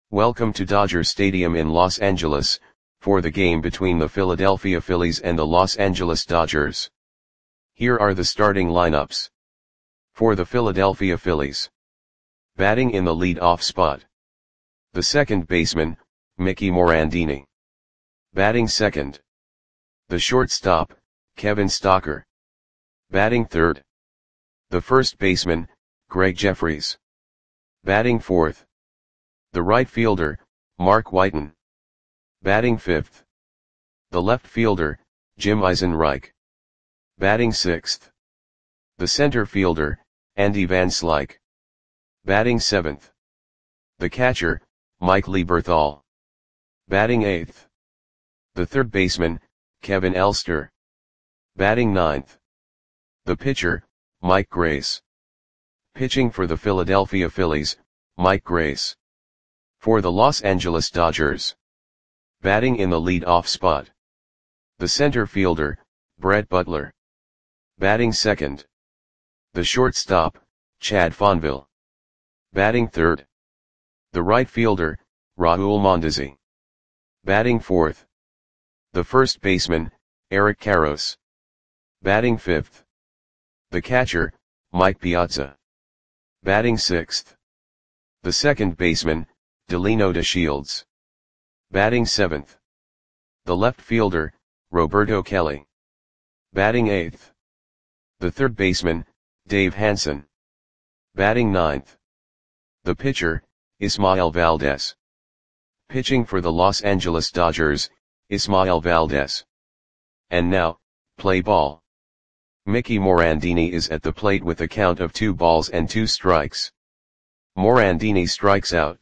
Welcome to Dodger Stadium in Los Angeles, for the game between the Philadelphia Phillies and the Los Angeles Dodgers. Here are the starting lineups. For the Philadelphia Phillies. Batting in the lead-off spot. The second baseman, Mickey Morandini. Batting second. The shortstop, Kevin Stocker. Batting third. The first baseman, Greg Jefferies. Batting fourth. The right fielder, Mark Whiten. Batting fifth. The left fielder, Jim Eisenreich. Batting sixth. The center fielder, Andy Van Slyke. Batting seventh. The catcher, Mike Lieberthal. Batting eighth. The third baseman, Kevin Elster. Batting ninth. The pitcher, Mike Grace. Pitching for the Philadelphia Phillies, Mike Grace. For the Los Angeles Dodgers. Batting in the lead-off spot. The center fielder, Brett Butler. Batting second. The shortstop, Chad Fonville. Batting third. The right fielder, Raul Mondesi. Batting fourth. The first baseman, Eric Karros. Batting fifth. The catcher, Mike Piazza. Batting sixth. The second baseman, Delino DeShields. Batting seventh. The left fielder, Roberto Kelly. Batting eighth. The third baseman, Dave Hansen. Batting ninth. The pitcher, Ismael Valdez. Pitching for the Los Angeles Dodgers, Ismael Valdez. And now, play ball. Mickey Morandini is at the plate with a count of 2 balls and 2 strikes. Morandini strikes out.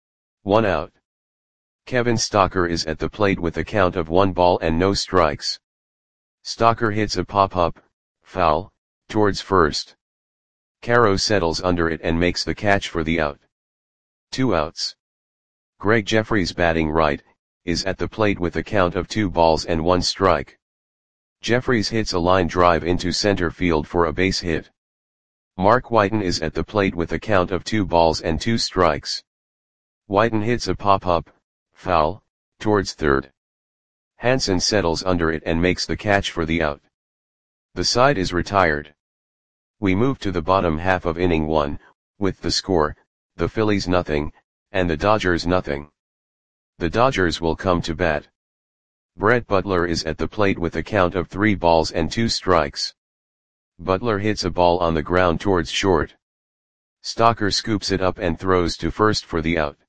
1 out. Kevin Stocker is at the plate with a count of 1 ball and no strikes. Stocker hits a pop-up, foul, towards first. Karros settles under it and makes the catch for the out. 2 outs. Greg Jefferies, batting right, is at the plate with a count of 2 balls and 1 strike. Jefferies hits a line drive into center field for a base hit. Mark Whiten is at the plate with a count of 2 balls and 2 strikes. Whiten hits a pop-up, foul, towards third. Hansen settles under it and makes the catch for the out. The side is retired. We move to the bottom half of inning 1, with the score, the Phillies nothing, and the Dodgers nothing. The Dodgers will come to bat. Brett Butler is at the plate with a count of 3 balls and 2 strikes. Butler hits a ball on the ground towards short. Stocker scoops it up and throws to first for the out.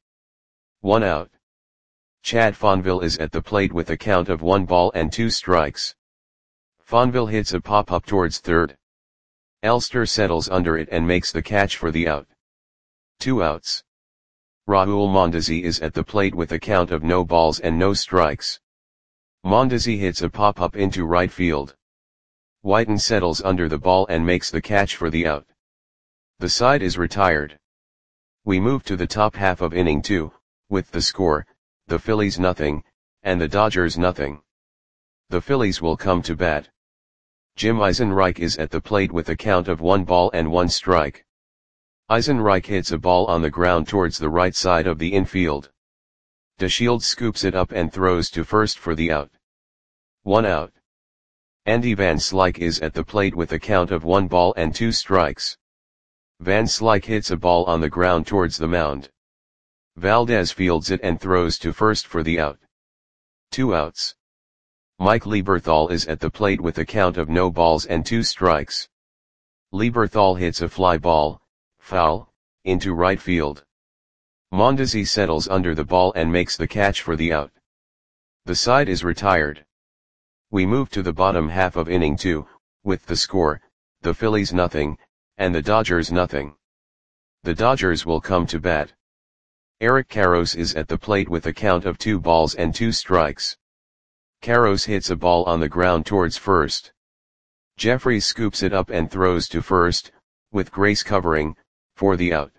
1 out. Chad Fonville is at the plate with a count of 1 ball and 2 strikes. Fonville hits a pop-up towards third. Elster settles under it and makes the catch for the out. 2 outs. Raul Mondesi is at the plate with a count of no balls and no strikes. Mondesi hits a pop-up into right field. Whiten settles under the ball and makes the catch for the out. The side is retired. We move to the top half of inning 2, with the score, the Phillies nothing, and the Dodgers nothing. The Phillies will come to bat. Jim Eisenreich is at the plate with a count of 1 ball and 1 strike. Eisenreich hits a ball on the ground towards the right side of the infield. DeShields scoops it up and throws to first for the out. 1 out. Andy Van Slyke is at the plate with a count of 1 ball and 2 strikes. Van Slyke hits a ball on the ground towards the mound. Valdez fields it and throws to first for the out. 2 outs. Mike Lieberthal is at the plate with a count of no balls and 2 strikes. Lieberthal hits a fly ball, foul, into right field. Mondesi settles under the ball and makes the catch for the out. The side is retired. We move to the bottom half of inning 2, with the score, the Phillies nothing, and the Dodgers nothing. The Dodgers will come to bat. Eric Karros is at the plate with a count of 2 balls and 2 strikes. Karros hits a ball on the ground towards first. Jefferies scoops it up and throws to first, with Grace covering, for the out.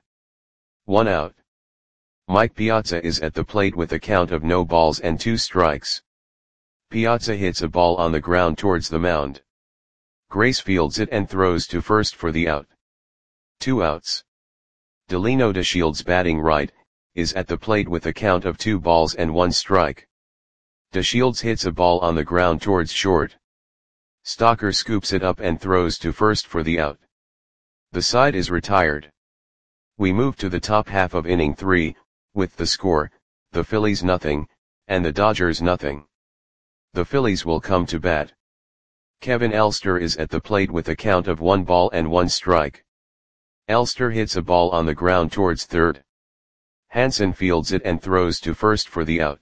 1 out. Mike Piazza is at the plate with a count of no balls and 2 strikes. Piazza hits a ball on the ground towards the mound. Grace fields it and throws to first for the out. 2 outs. Delino DeShields, batting right, is at the plate with a count of 2 balls and 1 strike. DeShields hits a ball on the ground towards short. Stocker scoops it up and throws to first for the out. The side is retired. We move to the top half of inning 3, with the score, the Phillies nothing, and the Dodgers nothing. The Phillies will come to bat. Kevin Elster is at the plate with a count of 1 ball and 1 strike. Elster hits a ball on the ground towards third. Hansen fields it and throws to first for the out.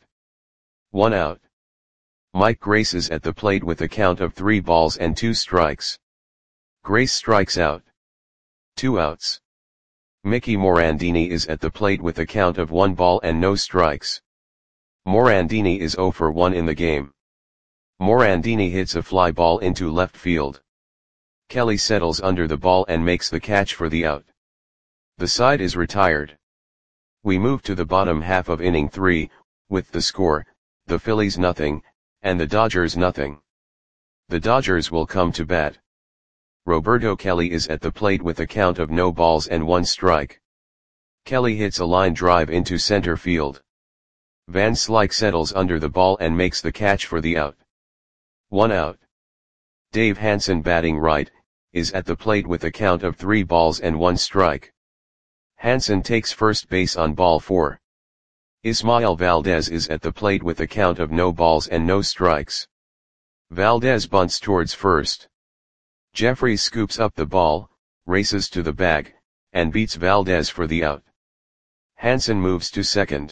1 out. Mike Grace is at the plate with a count of 3 balls and 2 strikes. Grace strikes out. 2 outs. Mickey Morandini is at the plate with a count of 1 ball and no strikes. Morandini is 0 for 1 in the game. Morandini hits a fly ball into left field. Kelly settles under the ball and makes the catch for the out. The side is retired. We move to the bottom half of inning 3, with the score, the Phillies nothing, and the Dodgers nothing. The Dodgers will come to bat. Roberto Kelly is at the plate with a count of no balls and 1 strike. Kelly hits a line drive into center field. Van Slyke settles under the ball and makes the catch for the out. 1 out. Dave Hansen, batting right, is at the plate with a count of 3 balls and 1 strike. Hansen takes first base on ball 4. Ismael Valdez is at the plate with a count of no balls and no strikes. Valdez bunts towards first. Jeffries scoops up the ball, races to the bag, and beats Valdez for the out. Hansen moves to second.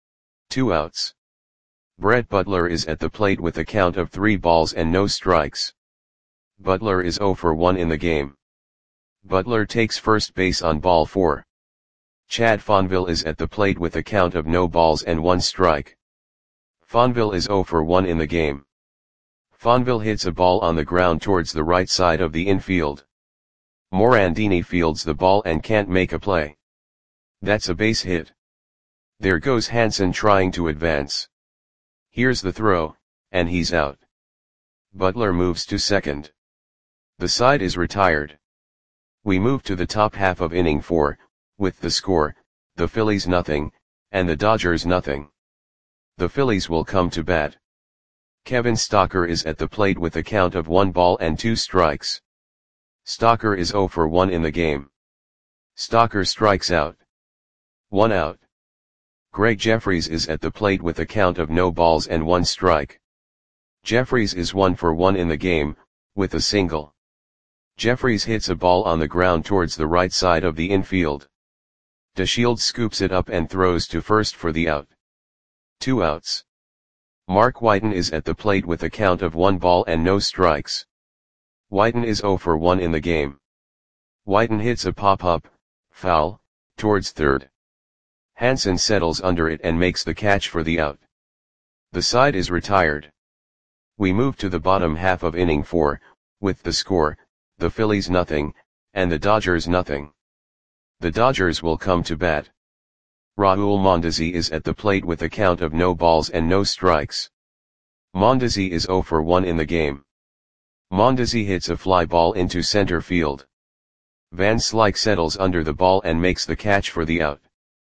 2 outs. Brett Butler is at the plate with a count of 3 balls and no strikes. Butler is 0 for 1 in the game. Butler takes first base on ball 4. Chad Fonville is at the plate with a count of no balls and 1 strike. Fonville is 0 for 1 in the game. Fonville hits a ball on the ground towards the right side of the infield. Morandini fields the ball and can't make a play. That's a base hit. There goes Hansen trying to advance. Here's the throw, and he's out. Butler moves to second. The side is retired. We move to the top half of inning 4, with the score, the Phillies nothing, and the Dodgers nothing. The Phillies will come to bat. Kevin Stocker is at the plate with a count of 1 ball and 2 strikes. Stocker is 0 for 1 in the game. Stocker strikes out. 1 out. Greg Jeffries is at the plate with a count of no balls and 1 strike. Jeffries is 1 for 1 in the game, with a single. Jeffries hits a ball on the ground towards the right side of the infield. DeShields scoops it up and throws to first for the out. 2 outs. Mark Whiten is at the plate with a count of 1 ball and no strikes. Whiten is 0 for 1 in the game. Whiten hits a pop-up, foul, towards third. Hansen settles under it and makes the catch for the out. The side is retired. We move to the bottom half of inning 4, with the score, the Phillies nothing, and the Dodgers nothing. The Dodgers will come to bat. Raul Mondesi is at the plate with a count of no balls and no strikes. Mondesi is 0 for 1 in the game. Mondesi hits a fly ball into center field. Van Slyke settles under the ball and makes the catch for the out.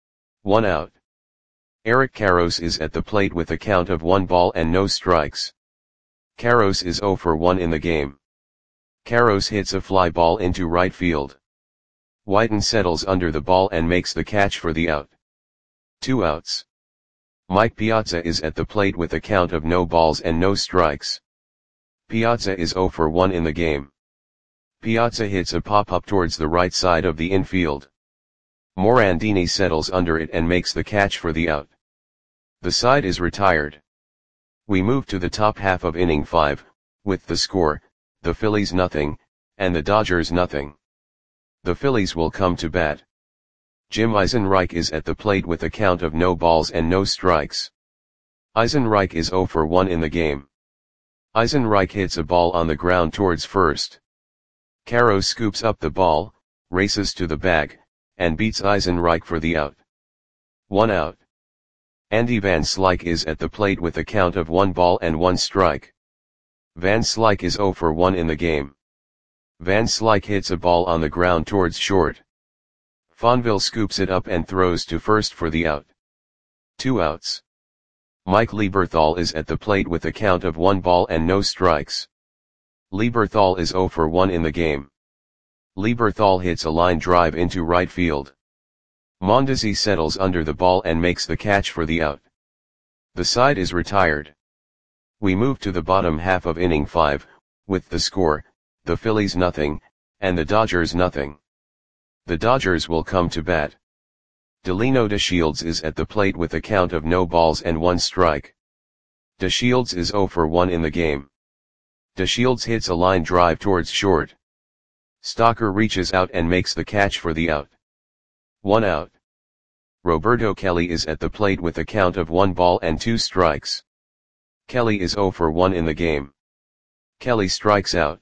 1 out. Eric Karros is at the plate with a count of 1 ball and no strikes. Karros is 0 for 1 in the game. Karros hits a fly ball into right field. Whiten settles under the ball and makes the catch for the out. 2 outs. Mike Piazza is at the plate with a count of no balls and no strikes. Piazza is 0 for 1 in the game. Piazza hits a pop-up towards the right side of the infield. Morandini settles under it and makes the catch for the out. The side is retired. We move to the top half of inning 5, with the score, the Phillies nothing, and the Dodgers nothing. The Phillies will come to bat. Jim Eisenreich is at the plate with a count of no balls and no strikes. Eisenreich is 0 for 1 in the game. Eisenreich hits a ball on the ground towards first. Karros scoops up the ball, races to the bag, and beats Eisenreich for the out. 1 out. Andy Van Slyke is at the plate with a count of 1 ball and 1 strike. Van Slyke is 0 for 1 in the game. Van Slyke hits a ball on the ground towards short. Fonville scoops it up and throws to first for the out. 2 outs. Mike Lieberthal is at the plate with a count of 1 ball and no strikes. Lieberthal is 0 for 1 in the game. Lieberthal hits a line drive into right field. Mondesi settles under the ball and makes the catch for the out. The side is retired. We move to the bottom half of inning 5, with the score, the Phillies nothing, and the Dodgers nothing. The Dodgers will come to bat. Delino DeShields is at the plate with a count of no balls and 1 strike. DeShields is 0 for 1 in the game. DeShields hits a line drive towards short. Stocker reaches out and makes the catch for the out. 1 out. Roberto Kelly is at the plate with a count of 1 ball and 2 strikes. Kelly is 0 for 1 in the game. Kelly strikes out.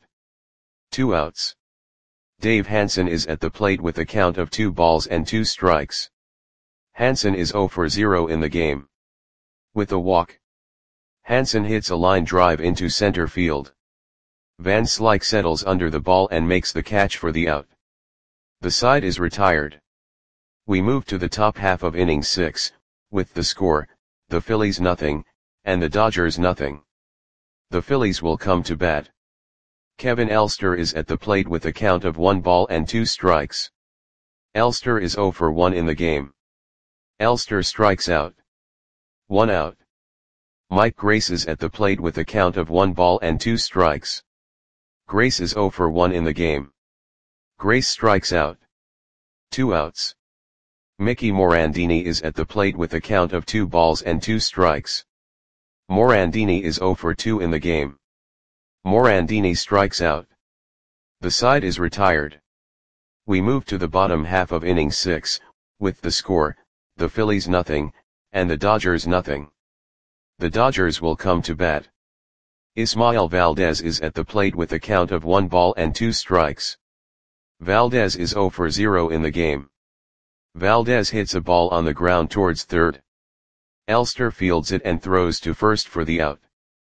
2 outs. Dave Hansen is at the plate with a count of 2 balls and 2 strikes. Hansen is 0 for 0 in the game. With a walk. Hansen hits a line drive into center field. Van Slyke settles under the ball and makes the catch for the out. The side is retired. We move to the top half of inning 6, with the score, the Phillies nothing, and the Dodgers nothing. The Phillies will come to bat. Kevin Elster is at the plate with a count of 1 ball and 2 strikes. Elster is 0 for 1 in the game. Elster strikes out. 1 out. Mike Grace is at the plate with a count of 1 ball and 2 strikes. Grace is 0 for 1 in the game. Grace strikes out. 2 outs. Mickey Morandini is at the plate with a count of 2 balls and 2 strikes. Morandini is 0 for 2 in the game. Morandini strikes out. The side is retired. We move to the bottom half of inning 6, with the score, the Phillies nothing, and the Dodgers nothing. The Dodgers will come to bat. Ismael Valdez is at the plate with a count of 1 ball and 2 strikes. Valdez is 0 for 0 in the game. Valdez hits a ball on the ground towards third. Elster fields it and throws to first for the out.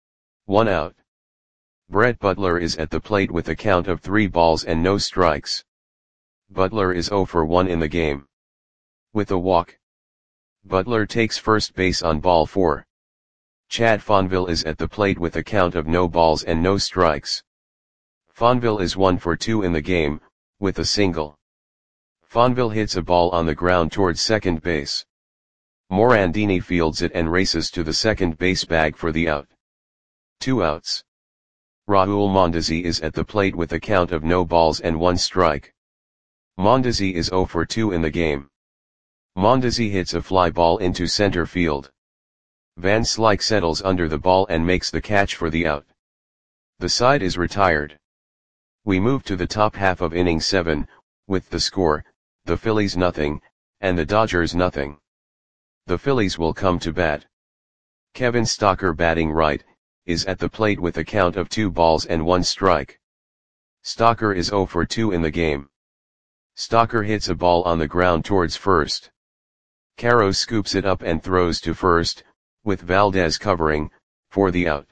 1 out. Brett Butler is at the plate with a count of 3 balls and no strikes. Butler is 0 for 1 in the game. With a walk. Butler takes first base on ball 4. Chad Fonville is at the plate with a count of no balls and no strikes. Fonville is 1 for 2 in the game, with a single. Fonville hits a ball on the ground towards second base. Morandini fields it and races to the second base bag for the out. 2 outs. Raul Mondesi is at the plate with a count of no balls and 1 strike. Mondesi is 0 for 2 in the game. Mondesi hits a fly ball into center field. Van Slyke settles under the ball and makes the catch for the out. The side is retired. We move to the top half of inning 7, with the score, the Phillies nothing, and the Dodgers nothing. The Phillies will come to bat. Kevin Stocker batting right, is at the plate with a count of 2 balls and 1 strike. Stocker is 0 for 2 in the game. Stocker hits a ball on the ground towards first. Caro scoops it up and throws to first, with Valdez covering, for the out.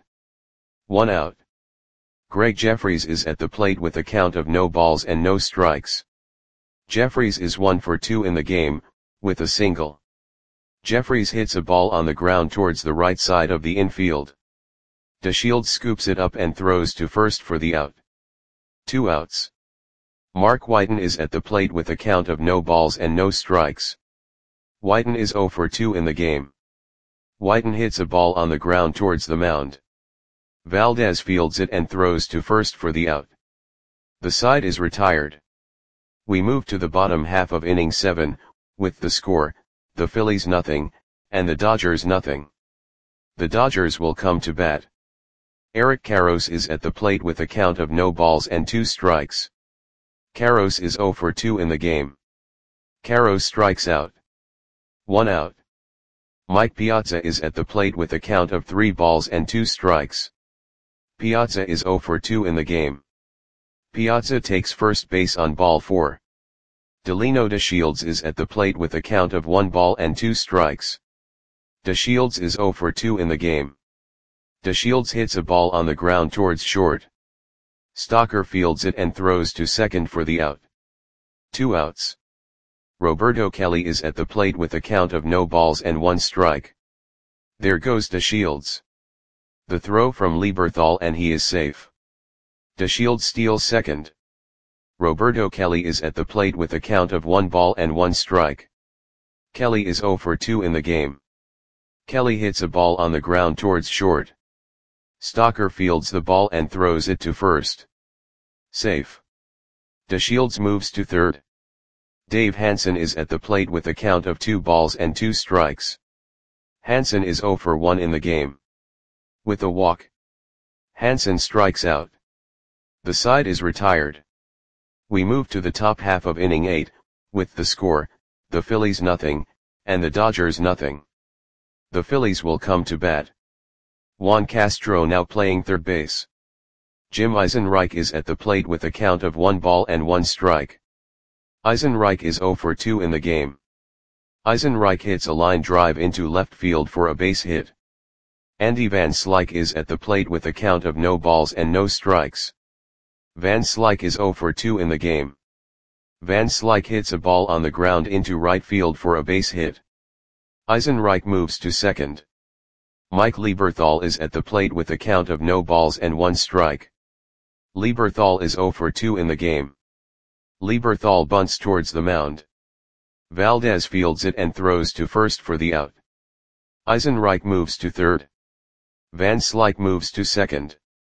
1 out. Greg Jeffries is at the plate with a count of no balls and no strikes. Jeffries is 1 for 2 in the game, with a single. Jeffries hits a ball on the ground towards the right side of the infield. DeShields scoops it up and throws to first for the out. 2 outs. Mark Whiten is at the plate with a count of no balls and no strikes. Whiten is 0 for 2 in the game. Whiten hits a ball on the ground towards the mound. Valdez fields it and throws to first for the out. The side is retired. We move to the bottom half of inning 7, with the score, the Phillies nothing, and the Dodgers nothing. The Dodgers will come to bat. Eric Karros is at the plate with a count of no balls and 2 strikes. Karros is 0 for 2 in the game. Karros strikes out. 1 out. Mike Piazza is at the plate with a count of 3 balls and 2 strikes. Piazza is 0 for 2 in the game. Piazza takes first base on ball 4. Delino DeShields is at the plate with a count of 1 ball and 2 strikes. DeShields is 0 for 2 in the game. DeShields hits a ball on the ground towards short. Stocker fields it and throws to second for the out. 2 outs. Roberto Kelly is at the plate with a count of no balls and 1 strike. There goes DeShields. The throw from Lieberthal and he is safe. DeShields steals second. Roberto Kelly is at the plate with a count of 1 ball and 1 strike. Kelly is 0 for 2 in the game. Kelly hits a ball on the ground towards short. Stocker fields the ball and throws it to first. Safe. DeShields moves to third. Dave Hansen is at the plate with a count of 2 balls and 2 strikes. Hansen is 0 for 1 in the game. With a walk, Hansen strikes out. The side is retired. We move to the top half of inning 8, with the score, the Phillies nothing, and the Dodgers nothing. The Phillies will come to bat. Juan Castro now playing third base. Jim Eisenreich is at the plate with a count of 1 ball and 1 strike. Eisenreich is 0 for 2 in the game. Eisenreich hits a line drive into left field for a base hit. Andy Van Slyke is at the plate with a count of no balls and no strikes. Van Slyke is 0 for 2 in the game. Van Slyke hits a ball on the ground into right field for a base hit. Eisenreich moves to second. Mike Lieberthal is at the plate with a count of no balls and 1 strike. Lieberthal is 0 for 2 in the game. Lieberthal bunts towards the mound. Valdez fields it and throws to first for the out. Eisenreich moves to third. Van Slyke moves to second.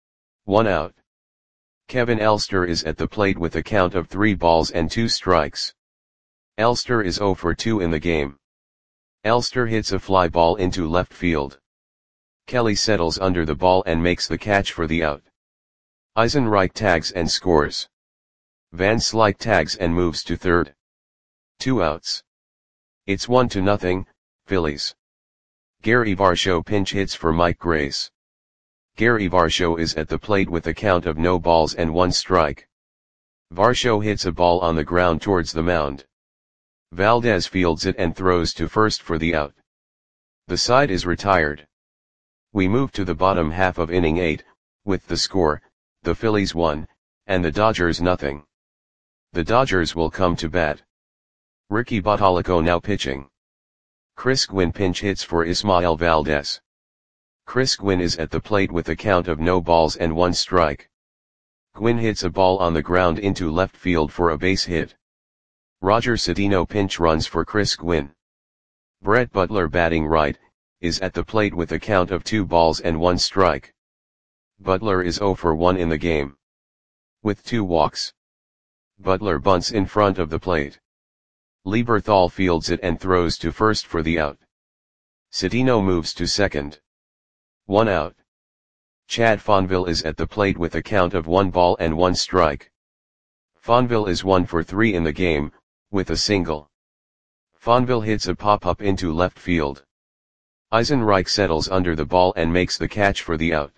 1 out. Kevin Elster is at the plate with a count of 3 balls and 2 strikes. Elster is 0 for 2 in the game. Elster hits a fly ball into left field. Kelly settles under the ball and makes the catch for the out. Eisenreich tags and scores. Van Slyke tags and moves to third. 2 outs. It's 1-0, Phillies. Gary Varsho pinch hits for Mike Grace. Gary Varsho is at the plate with a count of no balls and 1 strike. Varsho hits a ball on the ground towards the mound. Valdez fields it and throws to first for the out. The side is retired. We move to the bottom half of inning 8, with the score, the Phillies 1, and the Dodgers nothing. The Dodgers will come to bat. Ricky Bottalico now pitching. Chris Gwynn pinch hits for Ismael Valdez. Chris Gwynn is at the plate with a count of no balls and 1 strike. Gwynn hits a ball on the ground into left field for a base hit. Roger Cedeno pinch runs for Chris Gwynn. Brett Butler batting right, is at the plate with a count of 2 balls and 1 strike. Butler is 0 for 1 in the game. With 2 walks. Butler bunts in front of the plate. Lieberthal fields it and throws to first for the out. Cedeno moves to second. 1 out. Chad Fonville is at the plate with a count of 1 ball and 1 strike. Fonville is 1 for 3 in the game, with a single. Fonville hits a pop-up into left field. Eisenreich settles under the ball and makes the catch for the out.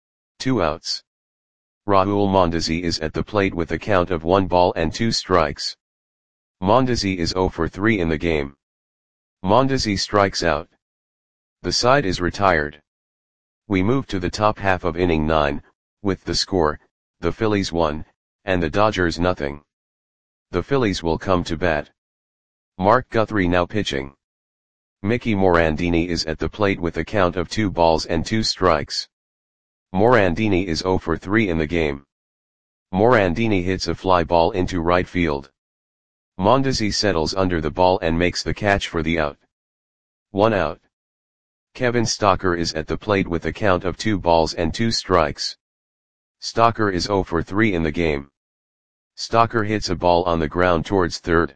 2 outs. Raul Mondesi is at the plate with a count of 1 ball and 2 strikes. Mondesi is 0 for 3 in the game. Mondesi strikes out. The side is retired. We move to the top half of inning 9, with the score, the Phillies 1, and the Dodgers nothing. The Phillies will come to bat. Mark Guthrie now pitching. Mickey Morandini is at the plate with a count of 2 balls and 2 strikes. Morandini is 0 for 3 in the game. Morandini hits a fly ball into right field. Mondesi settles under the ball and makes the catch for the out. 1 out. Kevin Stocker is at the plate with a count of 2 balls and 2 strikes. Stocker is 0 for 3 in the game. Stocker hits a ball on the ground towards third.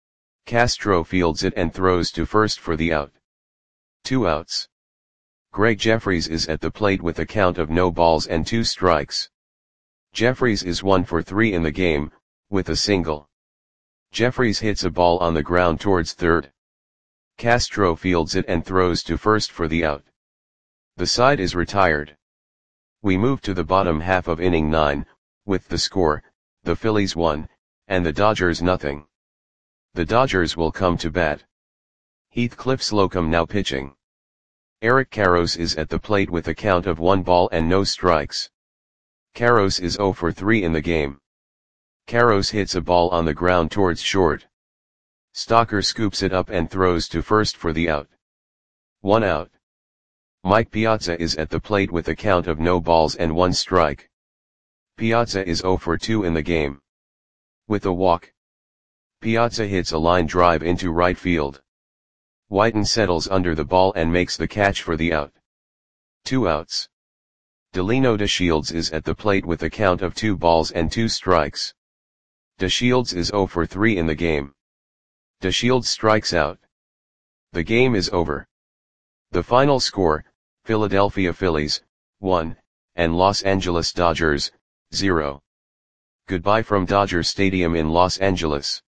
Castro fields it and throws to first for the out. 2 outs. Greg Jeffries is at the plate with a count of no balls and 2 strikes. Jeffries is 1 for 3 in the game, with a single. Jeffries hits a ball on the ground towards third. Castro fields it and throws to first for the out. The side is retired. We move to the bottom half of inning 9, with the score, the Phillies 1, and the Dodgers nothing. The Dodgers will come to bat. Heathcliff Slocum now pitching. Eric Karros is at the plate with a count of 1 ball and no strikes. Karros is 0 for 3 in the game. Karros hits a ball on the ground towards short. Stocker scoops it up and throws to first for the out. 1 out. Mike Piazza is at the plate with a count of no balls and 1 strike. Piazza is 0 for 2 in the game. With a walk, Piazza hits a line drive into right field. Whiten settles under the ball and makes the catch for the out. 2 outs. Delino DeShields is at the plate with a count of 2 balls and 2 strikes. DeShields is 0 for 3 in the game. DeShields strikes out. The game is over. The final score, Philadelphia Phillies, 1, and Los Angeles Dodgers, 0. Goodbye from Dodger Stadium in Los Angeles.